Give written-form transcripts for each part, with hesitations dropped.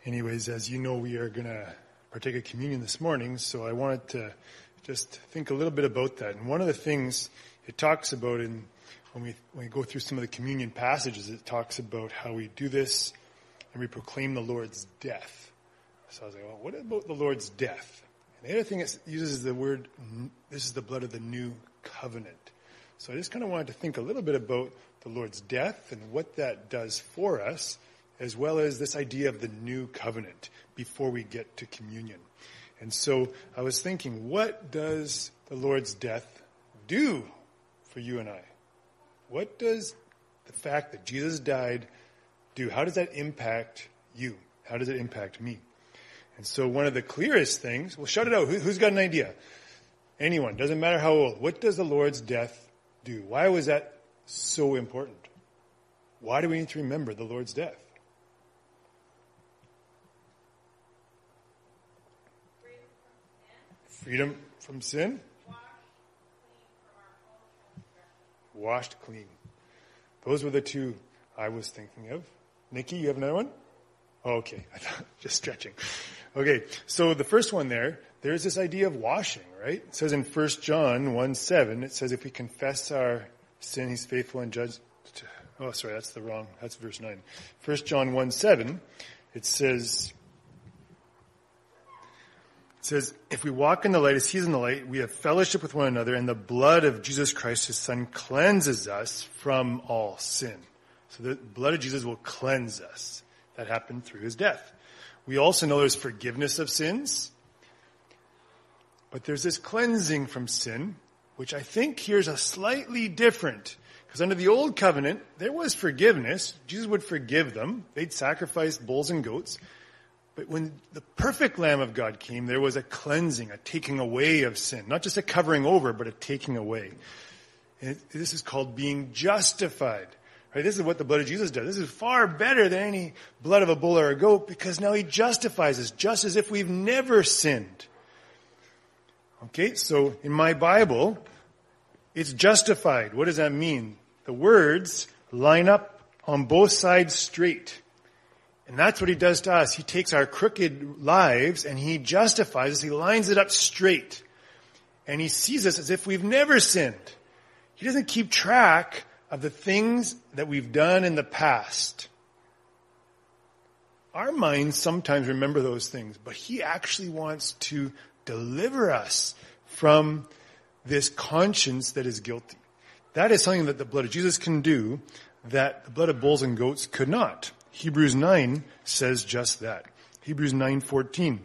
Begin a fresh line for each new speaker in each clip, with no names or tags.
Anyways, as you know, we are going to partake of communion this morning, so I wanted to just think a little bit about that. And one of the things it talks about when we go through some of the communion passages, it talks about how we do this and we proclaim the Lord's death. So I was like, well, what about the Lord's death? And the other thing it uses the word, this is the blood of the new covenant. So I just kind of wanted to think a little bit about the Lord's death and what that does for us, as well as this idea of the new covenant before we get to communion. And so I was thinking, what does the Lord's death do for you and I? What does the fact that Jesus died do? How does that impact you? How does it impact me? And so one of the clearest things, well, shout it out. Who's got an idea? Anyone, doesn't matter how old. What does the Lord's death do? Why was that so important? Why do we need to remember the Lord's death? Freedom from sin? Washed clean. Those were the two I was thinking of. Nikki, you have another one? Oh, okay. I thought, just stretching. Okay, so the first one there's this idea of washing, right? It says in 1 John 1:7, it says if we confess our sin, he's faithful and just... Oh, sorry, that's verse 9. 1 John 1:7, it says, if we walk in the light as he's in the light, we have fellowship with one another, and the blood of Jesus Christ, his son, cleanses us from all sin. So the blood of Jesus will cleanse us. That happened through his death. We also know there's forgiveness of sins, but there's this cleansing from sin, which I think here's a slightly different. Because under the old covenant, there was forgiveness. Jesus would forgive them. They'd sacrifice bulls and goats. But when the perfect Lamb of God came, there was a cleansing, a taking away of sin. Not just a covering over, but a taking away. And this is called being justified. Right? This is what the blood of Jesus does. This is far better than any blood of a bull or a goat, because now he justifies us, just as if we've never sinned. Okay, so in my Bible, it's justified. What does that mean? The words line up on both sides straight. And that's what he does to us. He takes our crooked lives and he justifies us. He lines it up straight. And he sees us as if we've never sinned. He doesn't keep track of the things that we've done in the past. Our minds sometimes remember those things, but he actually wants to deliver us from this conscience that is guilty. That is something that the blood of Jesus can do that the blood of bulls and goats could not. Hebrews 9 says just that. Hebrews 9:14.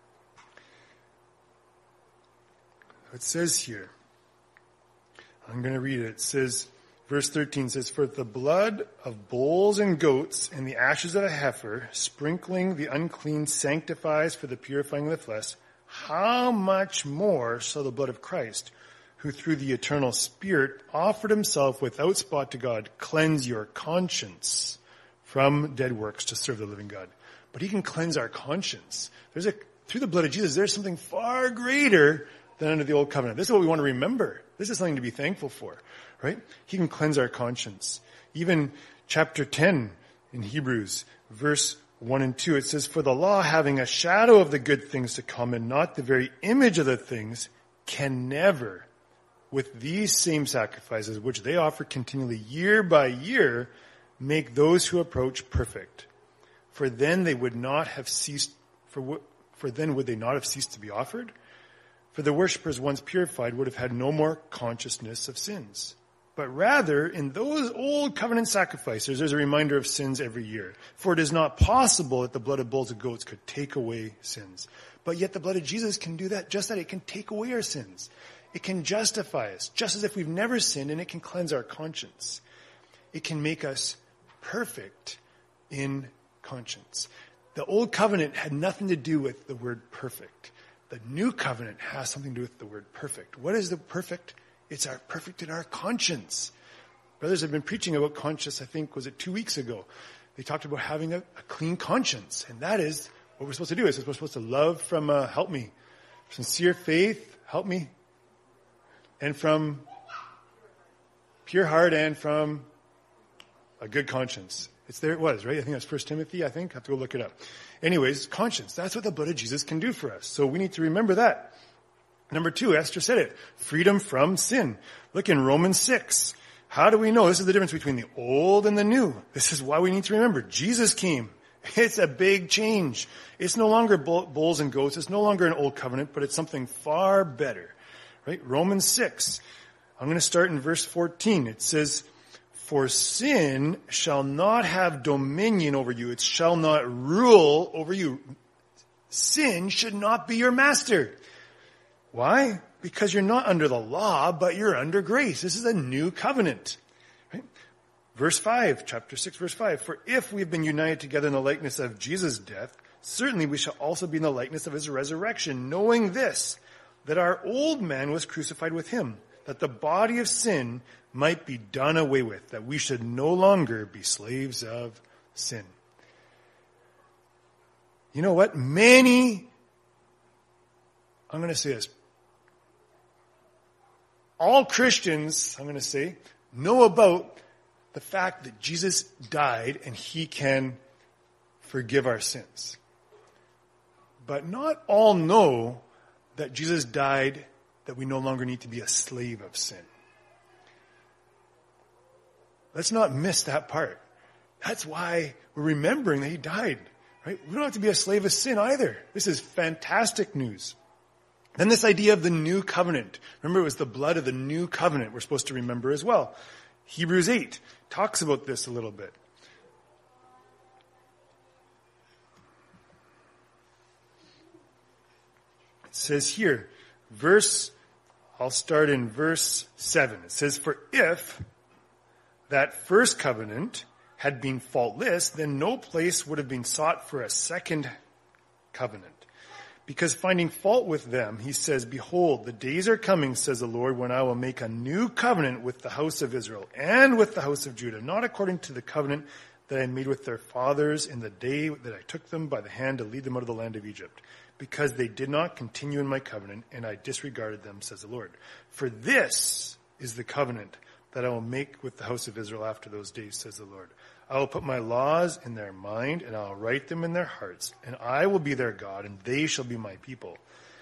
It says here, I'm going to read it. It says, verse 13 says, for the blood of bulls and goats and the ashes of a heifer, sprinkling the unclean, sanctifies for the purifying of the flesh, how much more shall the blood of Christ, who through the eternal Spirit offered himself without spot to God, cleanse your conscience from dead works to serve the living God. But he can cleanse our conscience. Through the blood of Jesus, there's something far greater than under the old covenant. This is what we want to remember. This is something to be thankful for, right? He can cleanse our conscience. Even chapter 10 in Hebrews, verse 1 and 2, it says, for the law, having a shadow of the good things to come and not the very image of the things, can never, with these same sacrifices, which they offer continually year by year, make those who approach perfect. For then they would not have ceased, for then would they not have ceased to be offered? For the worshippers once purified would have had no more consciousness of sins. But rather, in those old covenant sacrifices, there's a reminder of sins every year. For it is not possible that the blood of bulls and goats could take away sins. But yet the blood of Jesus can do that, just that it can take away our sins. It can justify us, just as if we've never sinned, and it can cleanse our conscience. It can make us perfect in conscience. The old covenant had nothing to do with the word perfect. The new covenant has something to do with the word perfect. What is the perfect? It's our perfect in our conscience. Brothers have been preaching about conscience, I think, was it 2 weeks ago? They talked about having a clean conscience. And that is what we're supposed to do. We're supposed to love from, help me, sincere faith, help me, and from pure heart and from a good conscience. There it was, right? I think that's 1 Timothy, I think. I have to go look it up. Anyways, conscience. That's what the blood of Jesus can do for us. So we need to remember that. Number 2, Esther said it. Freedom from sin. Look in Romans 6. How do we know? This is the difference between the old and the new. This is why we need to remember. Jesus came. It's a big change. It's no longer bulls and goats. It's no longer an old covenant, but it's something far better. Right? Romans 6. I'm going to start in verse 14. It says, for sin shall not have dominion over you. It shall not rule over you. Sin should not be your master. Why? Because you're not under the law, but you're under grace. This is a new covenant. Right? Verse 5, chapter 6, verse 5. For if we've been united together in the likeness of Jesus' death, certainly we shall also be in the likeness of his resurrection, knowing this, that our old man was crucified with him, that the body of sin might be done away with, that we should no longer be slaves of sin. You know what? I'm going to say this. All Christians, I'm going to say, know about the fact that Jesus died and he can forgive our sins. But not all know that Jesus died that we no longer need to be a slave of sin. Let's not miss that part. That's why we're remembering that he died, right? We don't have to be a slave of sin either. This is fantastic news. Then this idea of the new covenant. Remember, it was the blood of the new covenant we're supposed to remember as well. Hebrews 8 talks about this a little bit. It says here, I'll start in verse 7. It says, for if that first covenant had been faultless, then no place would have been sought for a second covenant. Because finding fault with them, he says, behold, the days are coming, says the Lord, when I will make a new covenant with the house of Israel and with the house of Judah, not according to the covenant that I made with their fathers in the day that I took them by the hand to lead them out of the land of Egypt, because they did not continue in my covenant, and I disregarded them, says the Lord. For this is the covenant that I will make with the house of Israel after those days, says the Lord. I will put my laws in their mind, and I will write them in their hearts, and I will be their God, and they shall be my people.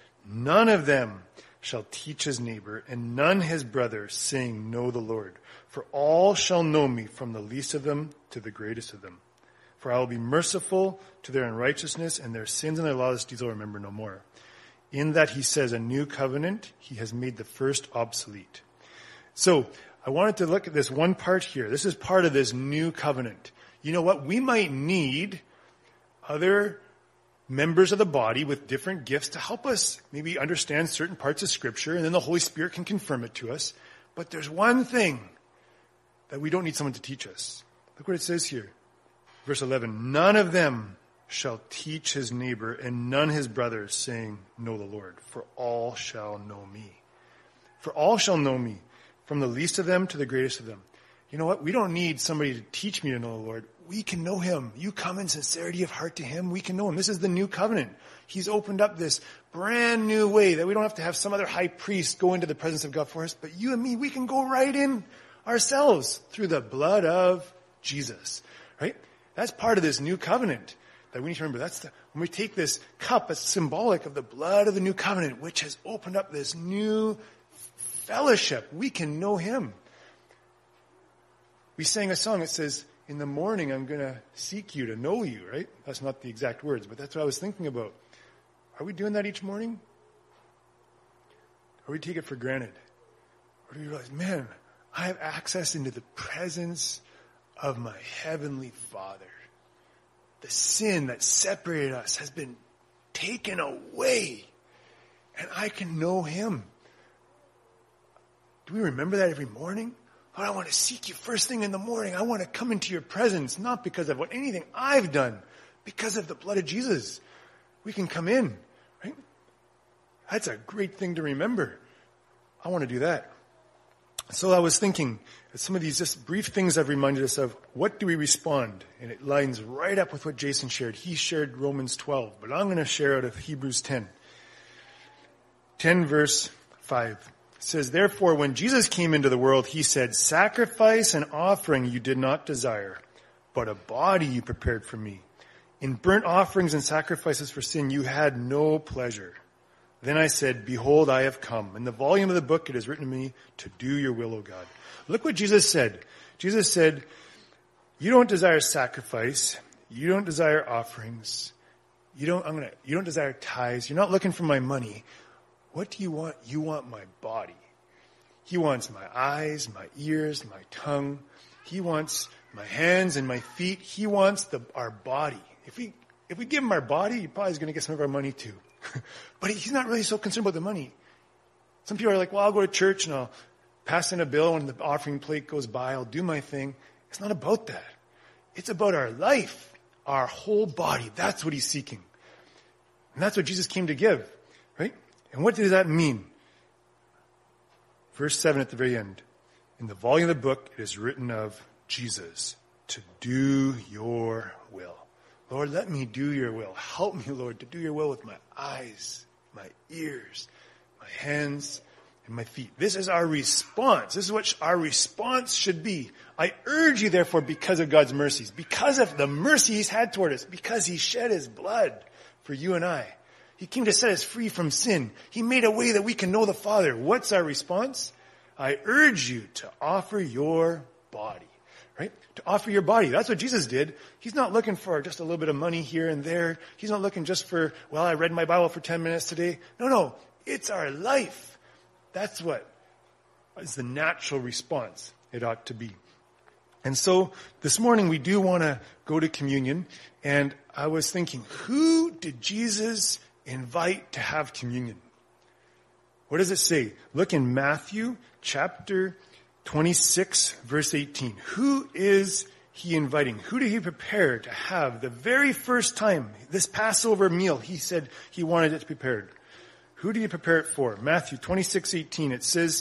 None of them shall teach his neighbor, and none his brother, saying, know the Lord. For all shall know me, from the least of them to the greatest of them. For I will be merciful to their unrighteousness, and their sins and their lawless deeds I will remember no more. In that he says a new covenant, he has made the first obsolete. So, I wanted to look at this one part here. This is part of this new covenant. You know what? We might need other members of the body with different gifts to help us maybe understand certain parts of Scripture, and then the Holy Spirit can confirm it to us. But there's one thing that we don't need someone to teach us. Look what it says here. Verse 11, none of them shall teach his neighbor and none his brother, saying, know the Lord, for all shall know me. For all shall know me, from the least of them to the greatest of them. You know what? We don't need somebody to teach me to know the Lord. We can know him. You come in sincerity of heart to him. We can know him. This is the new covenant. He's opened up this brand new way that we don't have to have some other high priest go into the presence of God for us. But you and me, we can go right in ourselves through the blood of Jesus. Right? That's part of this new covenant that we need to remember. When we take this cup, it's symbolic of the blood of the new covenant, which has opened up this new fellowship. We can know him. We sang a song that says, in the morning I'm going to seek you to know you, right? That's not the exact words, but that's what I was thinking about. Are we doing that each morning? Or we take it for granted? Or do we realize, man, I have access into the presence of my heavenly Father. The sin that separated us has been taken away, and I can know him. Do we remember that every morning? Oh, I want to seek you first thing in the morning. I want to come into your presence, not because of anything I've done, because of the blood of Jesus. We can come in, right? That's a great thing to remember. I want to do that. So I was thinking, some of these just brief things I've reminded us of, what do we respond? And it lines right up with what Jason shared. He shared Romans 12, but I'm going to share out of Hebrews 10. 10 verse 5. It says, therefore, when Jesus came into the world, he said, sacrifice and offering you did not desire, but a body you prepared for me. In burnt offerings and sacrifices for sin you had no pleasure. Then I said, behold, I have come. In the volume of the book it is written to me to do your will, O God. Look what Jesus said. Jesus said, you don't desire sacrifice. You don't desire offerings. You don't desire tithes. You're not looking for my money. What do you want? You want my body. He wants my eyes, my ears, my tongue. He wants my hands and my feet. He wants our body. If we give him our body, he probably is going to get some of our money too. But he's not really so concerned about the money. Some people are like, well, I'll go to church and I'll pass in a bill when the offering plate goes by. I'll do my thing. It's not about that. It's about our life, our whole body. That's what he's seeking. And that's what Jesus came to give, right? And what does that mean? Verse 7 at the very end. In the volume of the book, it is written of Jesus to do your will. Lord, let me do your will. Help me, Lord, to do your will with my eyes, my ears, my hands, and my feet. This is our response. This is what our response should be. I urge you, therefore, because of God's mercies, because of the mercy he's had toward us, because he shed his blood for you and I. He came to set us free from sin. He made a way that we can know the Father. What's our response? I urge you to offer your body, right? To offer your body. That's what Jesus did. He's not looking for just a little bit of money here and there. He's not looking just for, well, I read my Bible for 10 minutes today. No. It's our life. That's what is the natural response it ought to be. And so this morning we do want to go to communion. And I was thinking, who did Jesus invite to have communion? What does it say? Look in Matthew chapter 26, verse 18. Who is he inviting? Who did he prepare to have the very first time, this Passover meal, he said he wanted it prepared? Who did he prepare it for? Matthew 26:18. It says,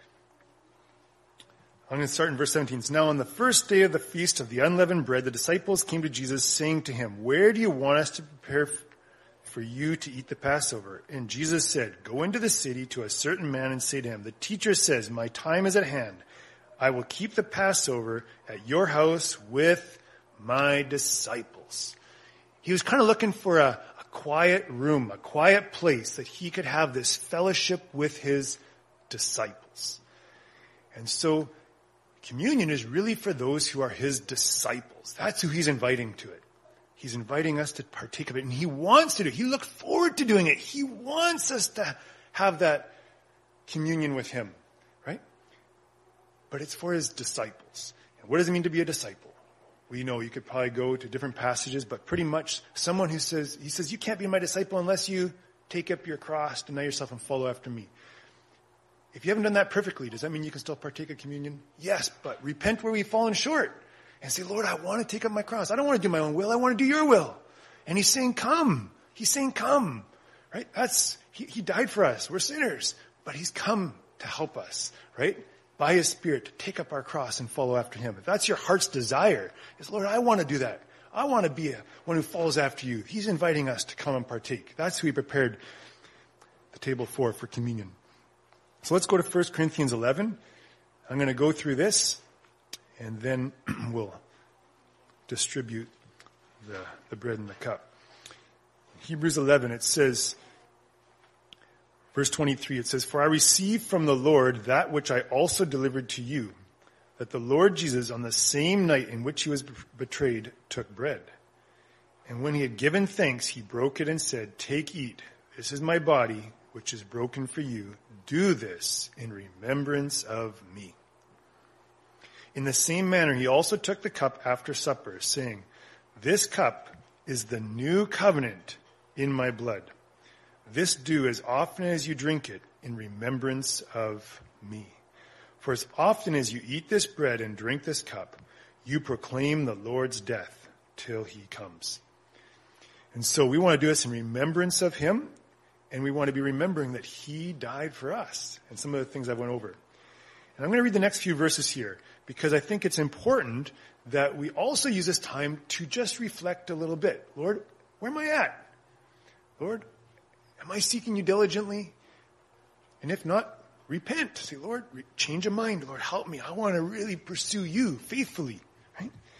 I'm going to start in verse 17. It's now on the first day of the feast of the unleavened bread, the disciples came to Jesus saying to him, where do you want us to prepare for you to eat the Passover? And Jesus said, go into the city to a certain man and say to him, the teacher says, my time is at hand. I will keep the Passover at your house with my disciples. He was kind of looking for a quiet room, a quiet place that he could have this fellowship with his disciples. And so communion is really for those who are his disciples. That's who he's inviting to it. He's inviting us to partake of it, and he wants to do it. He looked forward to doing it. He wants us to have that communion with him, right? But it's for his disciples. And what does it mean to be a disciple? We know you could probably go to different passages, but pretty much someone who says, you can't be my disciple unless you take up your cross, deny yourself, and follow after me. If you haven't done that perfectly, does that mean you can still partake of communion? Yes, but repent where we've fallen short. And say, Lord, I want to take up my cross. I don't want to do my own will. I want to do your will. And he's saying, come. He's saying, come. Right? He died for us. We're sinners. But he's come to help us, right? By his Spirit to take up our cross and follow after him. If that's your heart's desire, is Lord, I want to do that. I want to be one who follows after you. He's inviting us to come and partake. That's who he prepared the table for communion. So let's go to 1 Corinthians 11. I'm going to go through this, and then we'll distribute the bread and the cup. Hebrews 11, it says, verse 23, it says, for I received from the Lord that which I also delivered to you, that the Lord Jesus, on the same night in which he was betrayed, took bread. And when he had given thanks, he broke it and said, take, eat. This is my body, which is broken for you. Do this in remembrance of me. In the same manner, he also took the cup after supper, saying, this cup is the new covenant in my blood. This do as often as you drink it in remembrance of me. For as often as you eat this bread and drink this cup, you proclaim the Lord's death till he comes. And so we want to do this in remembrance of him, and we want to be remembering that he died for us, and some of the things I went over. And I'm going to read the next few verses here, because I think it's important that we also use this time to just reflect a little bit. Lord, where am I at? Lord, am I seeking you diligently? And if not, repent. Say, Lord, change of mind. Lord, help me. I want to really pursue you faithfully. Right?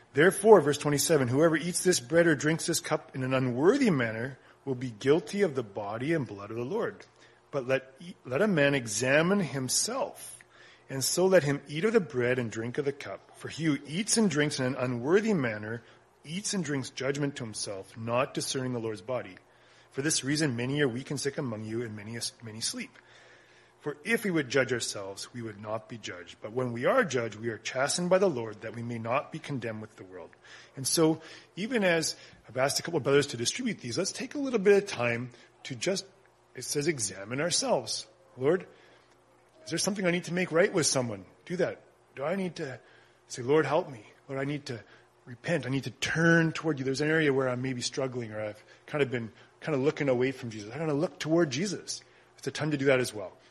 Therefore, verse 27, whoever eats this bread or drinks this cup in an unworthy manner will be guilty of the body and blood of the Lord. But let a man examine himself, and so let him eat of the bread and drink of the cup. For he who eats and drinks in an unworthy manner eats and drinks judgment to himself, not discerning the Lord's body. For this reason many are weak and sick among you, and many sleep. For if we would judge ourselves, we would not be judged. But when we are judged, we are chastened by the Lord, that we may not be condemned with the world. And so, even as I've asked a couple of brothers to distribute these, let's take a little bit of time to just, it says, examine ourselves. Lord, is there something I need to make right with someone? Do that. Do I need to say, Lord, help me? Lord, I need to repent. I need to turn toward you. There's an area where I'm maybe struggling, or I've been looking away from Jesus. I'm going to look toward Jesus. It's a time to do that as well.